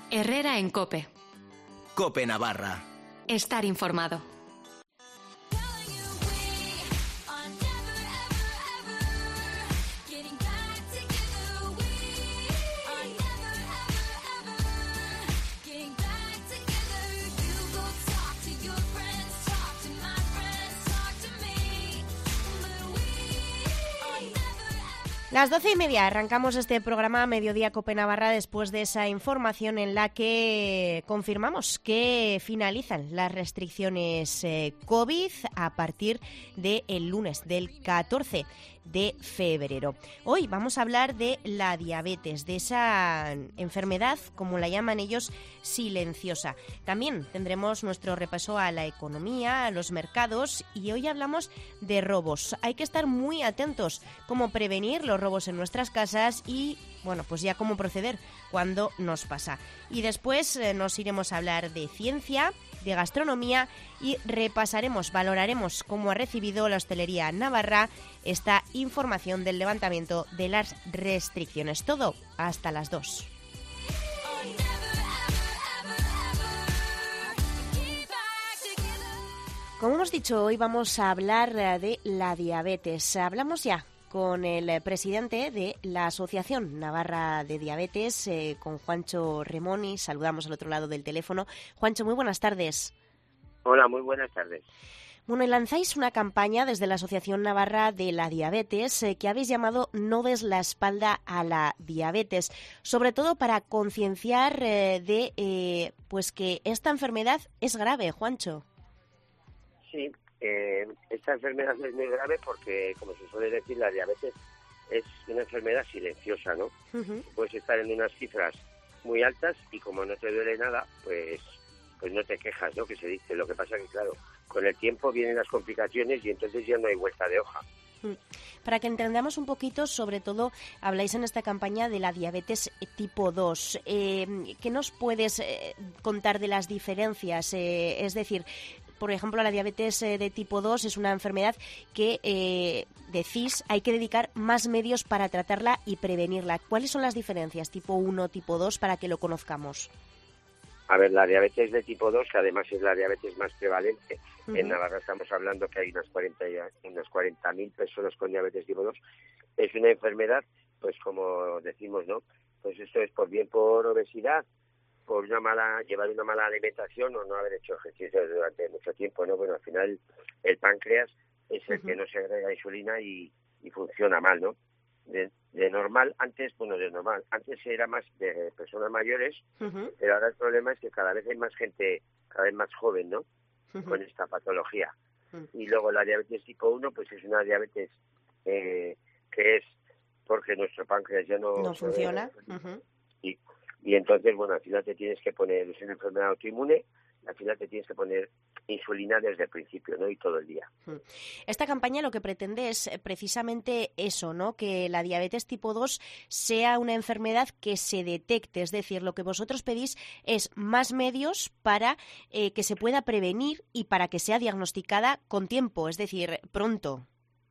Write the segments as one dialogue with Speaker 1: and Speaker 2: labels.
Speaker 1: Herrera en COPE.
Speaker 2: COPE Navarra.
Speaker 1: Estar informado.
Speaker 3: Las 12:30 arrancamos este programa Mediodía COPE Navarra después de esa información en la que confirmamos que finalizan las restricciones COVID a partir del lunes, del 14 de febrero. Hoy vamos a hablar de la diabetes, de esa enfermedad, como la llaman ellos, silenciosa. También tendremos nuestro repaso a la economía, a los mercados, y hoy hablamos de robos. Hay que estar muy atentos, cómo prevenir los robos en nuestras casas y, bueno, pues ya cómo proceder cuando nos pasa. Y después nos iremos a hablar de ciencia, de gastronomía y repasaremos, valoraremos cómo ha recibido la hostelería navarra esta información del levantamiento de las restricciones. Todo hasta las 2. Como hemos dicho, hoy vamos a hablar de la diabetes. Hablamos ya con el presidente de la Asociación Navarra de Diabetes, con Juancho Remoni. Saludamos al otro lado del teléfono. Juancho, muy buenas tardes.
Speaker 4: Hola, muy buenas tardes.
Speaker 3: Bueno, y lanzáis una campaña desde la Asociación Navarra de la Diabetes que habéis llamado No des la espalda a la diabetes, sobre todo para concienciar pues que esta enfermedad es grave, Juancho.
Speaker 4: Sí, esta enfermedad es muy grave porque, como se suele decir, la diabetes es una enfermedad silenciosa, ¿no? Uh-huh. Puedes estar en unas cifras muy altas y como no te duele nada, pues no te quejas, ¿no? Que se dice. Lo que pasa que, claro, con el tiempo vienen las complicaciones y entonces ya no hay vuelta de hoja.
Speaker 3: Para que entendamos un poquito, sobre todo, habláis en esta campaña de la diabetes tipo 2. ¿Qué nos puedes contar de las diferencias? Es decir, por ejemplo, la diabetes de tipo 2 es una enfermedad que, decís, hay que dedicar más medios para tratarla y prevenirla. ¿Cuáles son las diferencias tipo 1, tipo 2, para que lo conozcamos?
Speaker 4: A ver, la diabetes de tipo 2, que además es la diabetes más prevalente, uh-huh. En Navarra estamos hablando que hay unas 40.000 personas con diabetes tipo 2, es una enfermedad, pues como decimos, ¿no? Pues esto es por obesidad, por llevar una mala alimentación o no haber hecho ejercicio durante mucho tiempo, ¿no? Bueno, al final el páncreas es el uh-huh. que no segrega insulina y funciona mal, ¿no? De normal, antes era más de personas mayores, uh-huh. pero ahora el problema es que cada vez hay más gente, cada vez más joven, ¿no? Uh-huh. Con esta patología. Uh-huh. Y luego la diabetes tipo 1, pues es una diabetes que es porque nuestro páncreas ya no
Speaker 3: funciona. Uh-huh.
Speaker 4: Y entonces, bueno, al final te tienes que poner, es una enfermedad autoinmune, al final te tienes que poner insulina desde el principio, ¿no? Y todo el día.
Speaker 3: Esta campaña lo que pretende es precisamente eso, ¿no? Que la diabetes tipo 2 sea una enfermedad que se detecte. Es decir, lo que vosotros pedís es más medios para que se pueda prevenir y para que sea diagnosticada con tiempo, es decir, pronto.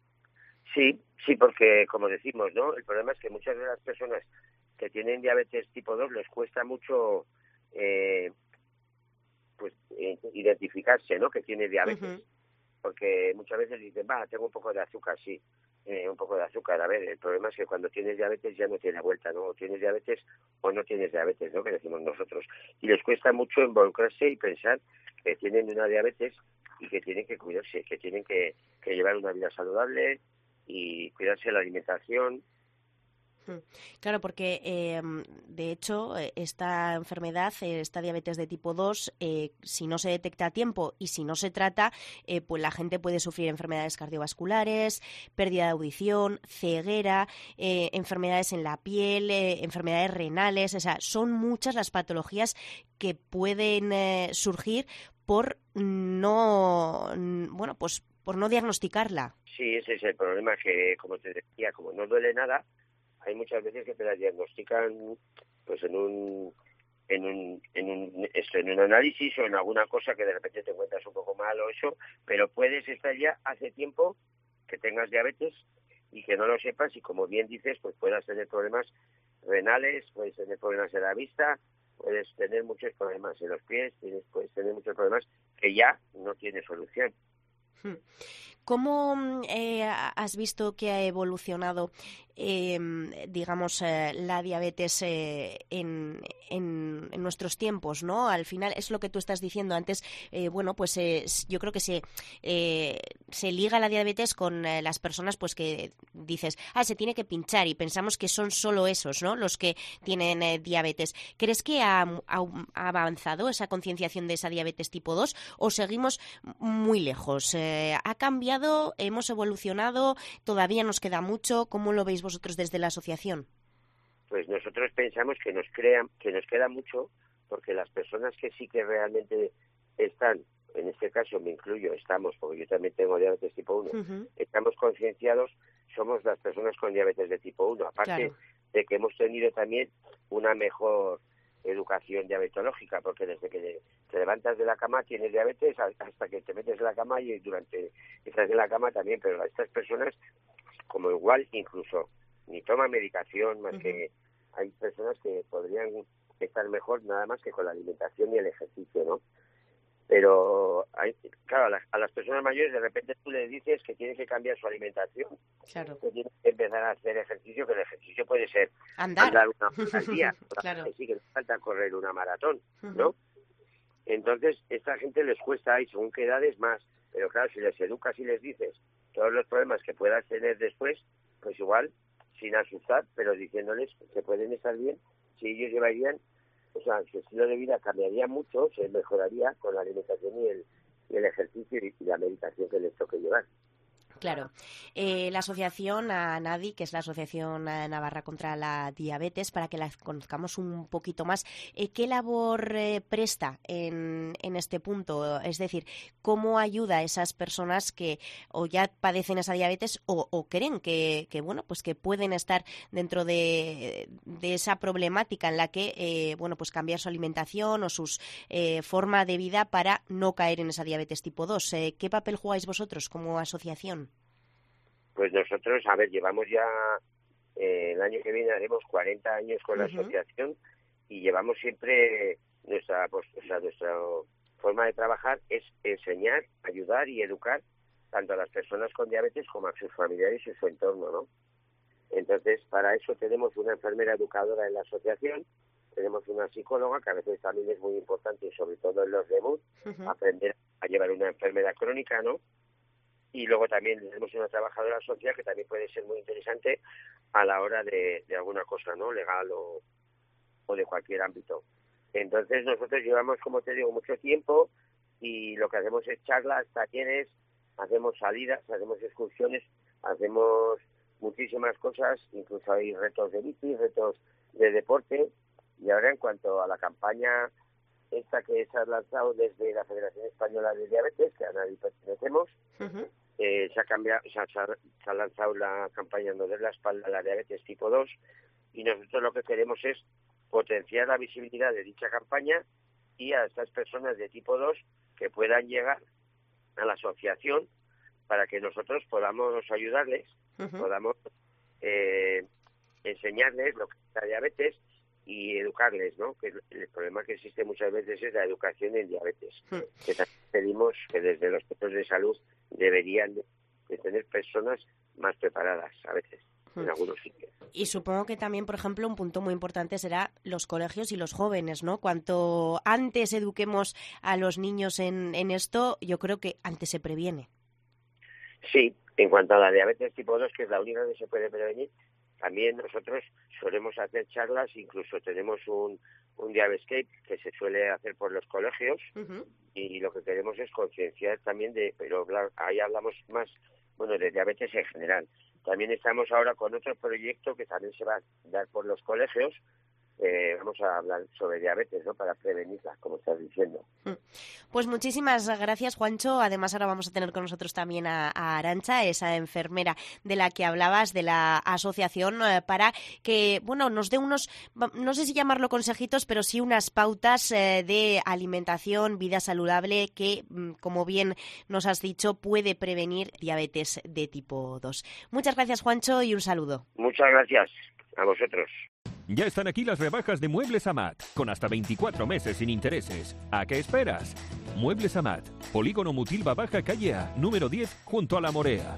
Speaker 4: Sí, porque como decimos, ¿no? El problema es que muchas de las personas que tienen diabetes tipo 2 les cuesta mucho identificarse, ¿no? Que tiene diabetes. Uh-huh. Porque muchas veces dicen, tengo un poco de azúcar, sí, un poco de azúcar. A ver, el problema es que cuando tienes diabetes ya no tiene vuelta, ¿no? O tienes diabetes o no tienes diabetes, ¿no? Que decimos nosotros. Y les cuesta mucho involucrarse y pensar que tienen una diabetes y que tienen que cuidarse, que tienen que llevar una vida saludable y cuidarse la alimentación.
Speaker 3: Claro, porque de hecho esta enfermedad, esta diabetes de tipo 2, si no se detecta a tiempo y si no se trata, pues la gente puede sufrir enfermedades cardiovasculares, pérdida de audición, ceguera, enfermedades en la piel, enfermedades renales. O sea, son muchas las patologías que pueden surgir por no diagnosticarla.
Speaker 4: Sí, ese es el problema, que como te decía, como no duele nada, hay muchas veces que te la diagnostican pues en un análisis o en alguna cosa que de repente te encuentras un poco mal o eso, pero puedes estar ya hace tiempo que tengas diabetes y que no lo sepas y, como bien dices, pues puedas tener problemas renales, puedes tener problemas de la vista, puedes tener muchos problemas en los pies, puedes tener muchos problemas que ya no tiene solución.
Speaker 3: ¿Cómo has visto que ha evolucionado, digamos, la diabetes en nuestros tiempos, ¿no? Al final es lo que tú estás diciendo antes. Bueno, pues yo creo que se liga la diabetes con las personas, pues que dices, se tiene que pinchar, y pensamos que son solo esos, ¿no?, los que tienen diabetes. ¿Crees que ha avanzado esa concienciación de esa diabetes tipo 2 o seguimos muy lejos? ¿Ha cambiado? ¿Hemos evolucionado? ¿Todavía nos queda mucho? ¿Cómo lo veis vosotros desde la asociación?
Speaker 4: Pues nosotros pensamos que nos queda mucho, porque las personas que sí que realmente están, en este caso me incluyo, porque yo también tengo diabetes tipo 1, estamos concienciados, somos las personas con diabetes de tipo 1, aparte de que hemos tenido también una mejor educación diabetológica, porque desde que te levantas de la cama tienes diabetes hasta que te metes en la cama, y durante estás en la cama también, pero estas personas, como igual, incluso ni toman medicación, más que hay personas que podrían estar mejor nada más que con la alimentación y el ejercicio, ¿no? Pero claro, a las personas mayores de repente tú les dices que tienen que cambiar su alimentación, que tienen que empezar a hacer ejercicio, que el ejercicio puede ser andar una hora al día, que sí, que no falta correr una maratón, ¿no? Entonces, esta gente les cuesta, y según qué edades más, pero claro, si les educas y les dices todos los problemas que puedas tener después, pues igual, sin asustar, pero diciéndoles que se pueden estar bien, si ellos llevarían, o sea, su estilo de vida cambiaría mucho, se mejoraría con la alimentación y el ejercicio y la meditación que les toque llevar.
Speaker 3: Claro. La asociación ANADI, que es la Asociación Navarra contra la Diabetes, para que la conozcamos un poquito más, ¿qué labor presta en este punto? Es decir, ¿cómo ayuda a esas personas que o ya padecen esa diabetes o creen que bueno, pues que pueden estar dentro de esa problemática en la que bueno, pues cambiar su alimentación o sus forma de vida para no caer en esa diabetes tipo 2? ¿Qué papel jugáis vosotros como asociación?
Speaker 4: Pues nosotros, llevamos ya, el año que viene haremos 40 años con la asociación, y llevamos siempre nuestra forma de trabajar es enseñar, ayudar y educar tanto a las personas con diabetes como a sus familiares y su entorno, ¿no? Entonces, para eso tenemos una enfermera educadora en la asociación, tenemos una psicóloga, que a veces también es muy importante, sobre todo en los debut, aprender a llevar una enfermedad crónica, ¿no? Y luego también tenemos una trabajadora social que también puede ser muy interesante a la hora de alguna cosa, ¿no?, legal o de cualquier ámbito. Entonces nosotros llevamos, como te digo, mucho tiempo, y lo que hacemos es charlas, talleres, hacemos salidas, hacemos excursiones, hacemos muchísimas cosas, incluso hay retos de bici, retos de deporte. Y ahora, en cuanto a la campaña esta que se ha lanzado desde la Federación Española de Diabetes, que a nadie pertenecemos, se ha lanzado la campaña No des la espalda a la diabetes tipo 2, y nosotros lo que queremos es potenciar la visibilidad de dicha campaña y a estas personas de tipo 2 que puedan llegar a la asociación para que nosotros podamos ayudarles, podamos enseñarles lo que es la diabetes y educarles, ¿no? Que el problema que existe muchas veces es la educación en diabetes, que también pedimos que desde los centros de salud deberían de tener personas más preparadas a veces en algunos sitios.
Speaker 3: Y supongo que también, por ejemplo, un punto muy importante será los colegios y los jóvenes, ¿no? Cuanto antes eduquemos a los niños en esto, yo creo que antes se previene.
Speaker 4: Sí, en cuanto a la diabetes tipo 2, que es la única que se puede prevenir, también nosotros solemos hacer charlas, incluso tenemos un Diabescape que se suele hacer por los colegios, y lo que queremos es concienciar también pero ahí hablamos más, de diabetes en general. También estamos ahora con otro proyecto que también se va a dar por los colegios. Vamos a hablar sobre diabetes, ¿no?, para prevenirla, como estás diciendo.
Speaker 3: Pues muchísimas gracias, Juancho. Además, ahora vamos a tener con nosotros también a Arantxa, esa enfermera de la que hablabas, de la asociación, para que, nos dé unos, no sé si llamarlo consejitos, pero sí unas pautas de alimentación, vida saludable, que, como bien nos has dicho, puede prevenir diabetes de tipo 2. Muchas gracias, Juancho, y un saludo.
Speaker 4: Muchas gracias a vosotros.
Speaker 5: Ya están aquí las rebajas de Muebles Amat, con hasta 24 meses sin intereses. ¿A qué esperas? Muebles Amat, Polígono Mutilva Baja, calle A, número 10, junto a La Morea.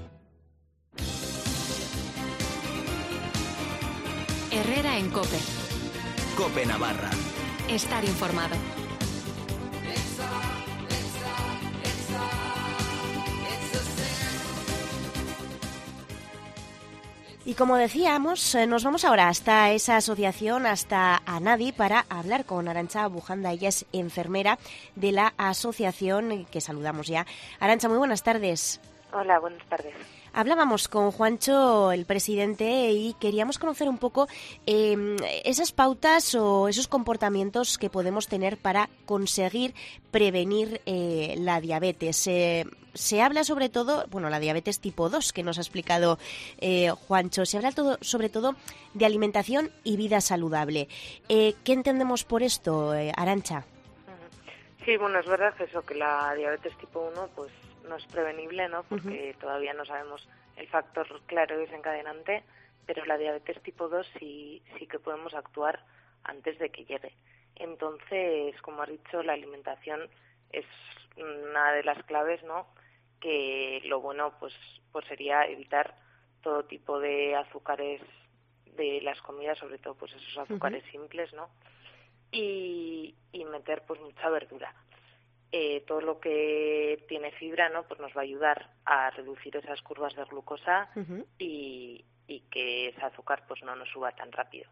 Speaker 1: Herrera en COPE.
Speaker 2: COPE Navarra.
Speaker 1: Estar informado.
Speaker 3: Y como decíamos, nos vamos ahora hasta esa asociación, hasta ANADI, para hablar con Arantxa Bujanda. Ella es enfermera de la asociación que saludamos ya. Arantxa, muy buenas tardes.
Speaker 6: Hola, buenas tardes.
Speaker 3: Hablábamos con Juancho, el presidente, y queríamos conocer un poco esas pautas o esos comportamientos que podemos tener para conseguir prevenir la diabetes. Se habla sobre todo, la diabetes tipo 2 que nos ha explicado Juancho, se habla sobre todo de alimentación y vida saludable. ¿Qué entendemos por esto, Arantxa?
Speaker 6: Sí, es verdad eso, que la diabetes tipo 1 pues no es prevenible, ¿no? Porque todavía no sabemos el factor claro y desencadenante, pero la diabetes tipo 2 sí que podemos actuar antes de que llegue. Entonces, como has dicho, la alimentación es una de las claves, ¿no? Que lo bueno pues sería evitar todo tipo de azúcares de las comidas, sobre todo pues esos azúcares simples, ¿no? Y meter pues mucha verdura. Todo lo que tiene fibra, ¿no? Pues nos va a ayudar a reducir esas curvas de glucosa y que ese azúcar pues no nos suba tan rápido.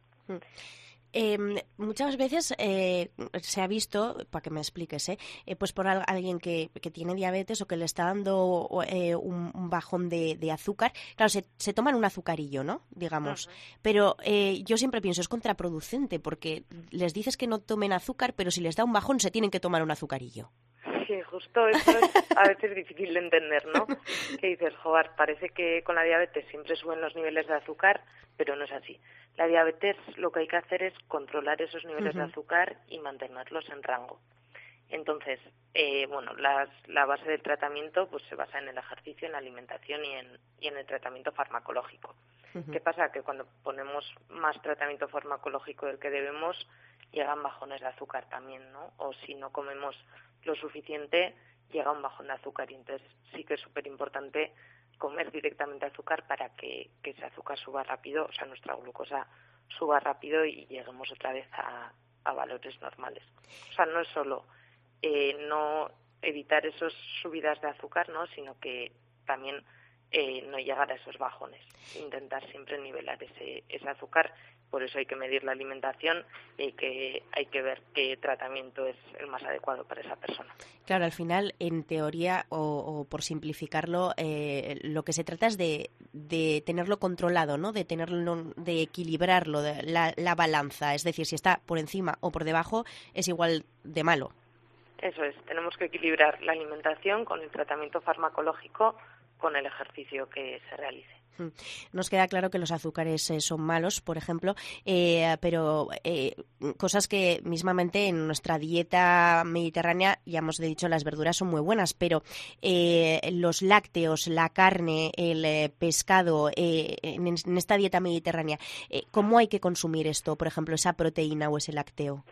Speaker 3: Muchas veces se ha visto, para que me expliques, pues por alguien que tiene diabetes o que le está dando un bajón de azúcar, claro, se toman un azucarillo, ¿no? Digamos, pero yo siempre pienso, es contraproducente porque les dices que no tomen azúcar, pero si les da un bajón se tienen que tomar un azucarillo.
Speaker 6: Sí, justo eso es a veces difícil de entender, ¿no? Que dices, joder, parece que con la diabetes siempre suben los niveles de azúcar, pero no es así. La diabetes lo que hay que hacer es controlar esos niveles de azúcar y mantenerlos en rango. Entonces, la base del tratamiento pues se basa en el ejercicio, en la alimentación y en el tratamiento farmacológico. ¿Qué pasa? Que cuando ponemos más tratamiento farmacológico del que debemos, llegan bajones de azúcar también, ¿no? O si no comemos lo suficiente, llega un bajón de azúcar y entonces sí que es súper importante comer directamente azúcar para que ese azúcar suba rápido, o sea, nuestra glucosa suba rápido y lleguemos otra vez a valores normales. O sea, no es solo no evitar esas subidas de azúcar, ¿no? Sino que también no llegar a esos bajones, intentar siempre nivelar ese azúcar. Por eso hay que medir la alimentación y hay que ver qué tratamiento es el más adecuado para esa persona.
Speaker 3: Claro, al final, en teoría, o por simplificarlo, lo que se trata es de tenerlo controlado, ¿no? De equilibrarlo, la balanza. Es decir, si está por encima o por debajo, es igual de malo.
Speaker 6: Eso es, tenemos que equilibrar la alimentación con el tratamiento farmacológico, con el ejercicio que se realice.
Speaker 3: Nos queda claro que los azúcares son malos, por ejemplo, pero cosas que mismamente en nuestra dieta mediterránea, ya hemos dicho, las verduras son muy buenas, pero los lácteos, la carne, el pescado, en esta dieta mediterránea, ¿cómo hay que consumir esto, por ejemplo, esa proteína o ese lácteo?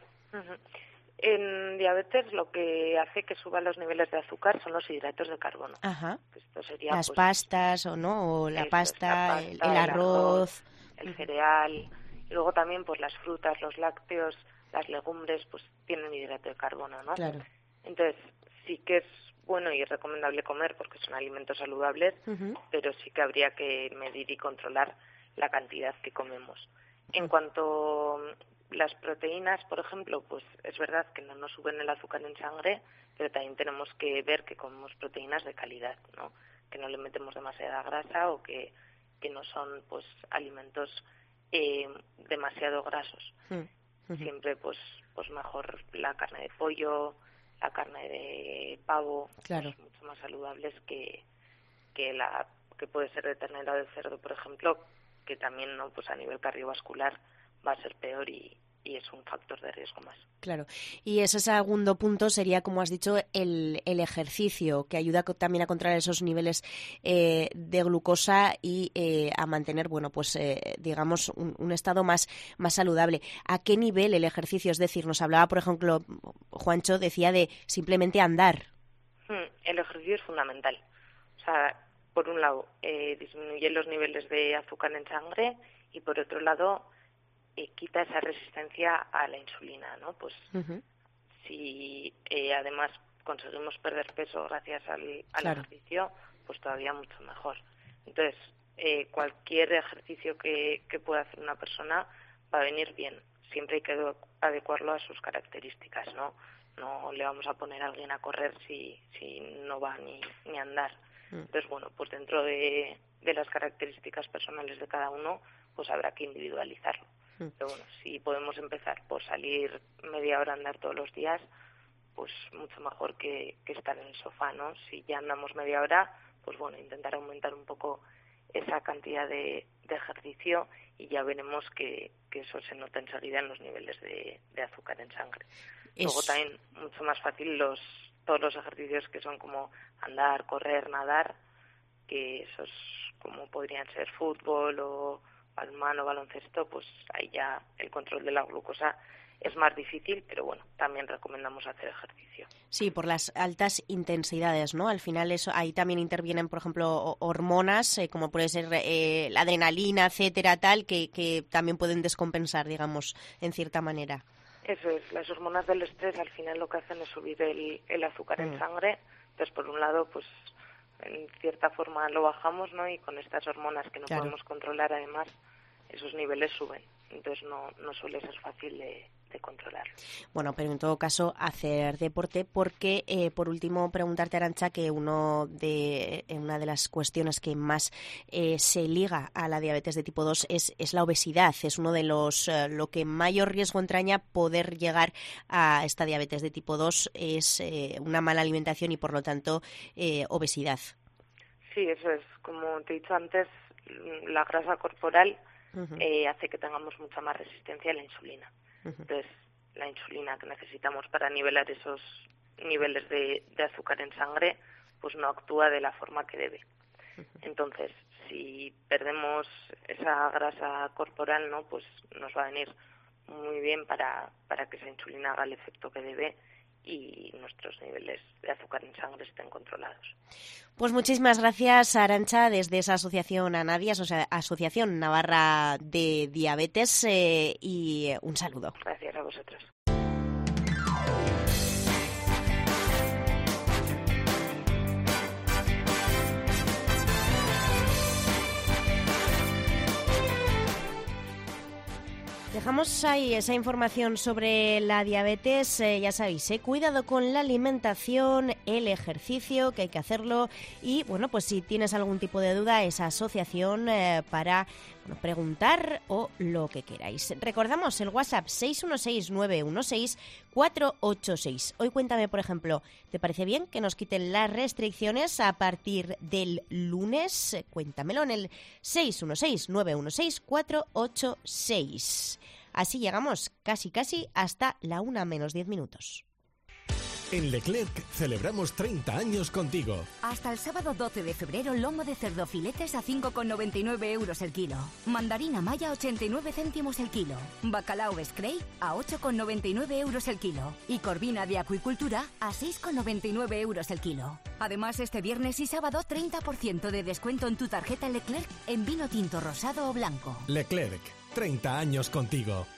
Speaker 6: En diabetes lo que hace que suban los niveles de azúcar son los hidratos de carbono.
Speaker 3: Ajá.
Speaker 6: Esto sería,
Speaker 3: las pastas o la pasta, el
Speaker 6: arroz, el cereal. Y luego también pues las frutas, los lácteos, las legumbres pues tienen hidrato de carbono, ¿no?
Speaker 3: Claro.
Speaker 6: Entonces sí que es bueno y recomendable comer porque son alimentos saludables, pero sí que habría que medir y controlar la cantidad que comemos. En cuanto las proteínas, por ejemplo, pues es verdad que no nos suben el azúcar en sangre, pero también tenemos que ver que comemos proteínas de calidad, ¿no? Que no le metemos demasiada grasa o que no son pues alimentos demasiado grasos. Siempre pues mejor la carne de pollo, la carne de pavo,
Speaker 3: claro,
Speaker 6: pues, mucho más saludables que puede ser de ternera o de cerdo, por ejemplo, que también no pues a nivel cardiovascular va a ser peor y es un factor de riesgo más.
Speaker 3: Claro, y ese segundo punto sería, como has dicho, el ejercicio, que ayuda también a controlar esos niveles de glucosa y a mantener, bueno, pues digamos, un estado más saludable. ¿A qué nivel el ejercicio? Es decir, nos hablaba, por ejemplo, Juancho decía de simplemente andar.
Speaker 6: El ejercicio es fundamental. O sea, por un lado, disminuye los niveles de azúcar en sangre y por otro lado, quita esa resistencia a la insulina, ¿no? Pues si además conseguimos perder peso gracias al ejercicio, pues todavía mucho mejor. Entonces, cualquier ejercicio que pueda hacer una persona va a venir bien. Siempre hay que adecuarlo a sus características, ¿no? No le vamos a poner a alguien a correr si no va ni a andar. Entonces, bueno, pues dentro de las características personales de cada uno, pues habrá que individualizarlo. Pero bueno, si podemos empezar por salir media hora a andar todos los días, pues mucho mejor que estar en el sofá, ¿no? Si ya andamos media hora, pues bueno, intentar aumentar un poco esa cantidad de ejercicio y ya veremos que eso se nota enseguida en los niveles de azúcar en sangre. Luego también mucho más fácil todos los ejercicios que son como andar, correr, nadar, que esos como podrían ser fútbol o balonmano, baloncesto, pues ahí ya el control de la glucosa es más difícil, pero bueno, también recomendamos hacer ejercicio.
Speaker 3: Sí, por las altas intensidades, ¿no? Al final eso ahí también intervienen, por ejemplo, hormonas, como puede ser la adrenalina, etcétera, tal, que también pueden descompensar, digamos, en cierta manera.
Speaker 6: Eso es, las hormonas del estrés al final lo que hacen es subir el azúcar en sangre. Entonces, por un lado, pues en cierta forma lo bajamos, ¿no? Y con estas hormonas que no podemos controlar, además, esos niveles suben. Entonces no suele ser fácil de controlar.
Speaker 3: Bueno, pero en todo caso hacer deporte, porque por último preguntarte, Arantxa, que una de las cuestiones que más se liga a la diabetes de tipo 2 es la obesidad. Es uno de lo que mayor riesgo entraña poder llegar a esta diabetes de tipo 2 es una mala alimentación y por lo tanto obesidad.
Speaker 6: Sí, eso es. Como te he dicho antes, la grasa corporal hace que tengamos mucha más resistencia a la insulina. Entonces, la insulina que necesitamos para nivelar esos niveles de azúcar en sangre, pues no actúa de la forma que debe. Entonces, si perdemos esa grasa corporal, ¿no? Pues nos va a venir muy bien para que esa insulina haga el efecto que debe y nuestros niveles de azúcar en sangre estén controlados.
Speaker 3: Pues muchísimas gracias, Arantxa, desde esa asociación ANADI, Asociación Navarra de Diabetes, y un saludo.
Speaker 6: Gracias a vosotros.
Speaker 3: Dejamos ahí esa información sobre la diabetes, ya sabéis, cuidado con la alimentación, el ejercicio, que hay que hacerlo y, bueno, pues si tienes algún tipo de duda, esa asociación para preguntar o lo que queráis. Recordamos el WhatsApp 616-916-486. Hoy cuéntame, por ejemplo, ¿te parece bien que nos quiten las restricciones a partir del lunes? Cuéntamelo en el 616-916-486. Así llegamos casi hasta la 1:10.
Speaker 7: En Leclerc celebramos 30 años contigo.
Speaker 8: Hasta el sábado 12 de febrero, lomo de cerdo filetes a 5,99 € el kilo. Mandarina maya 89 céntimos el kilo. Bacalao Scray a 8,99 € el kilo. Y corvina de acuicultura a 6,99 € el kilo. Además, este viernes y sábado 30% de descuento en tu tarjeta Leclerc en vino tinto, rosado o blanco.
Speaker 7: Leclerc, 30 años contigo.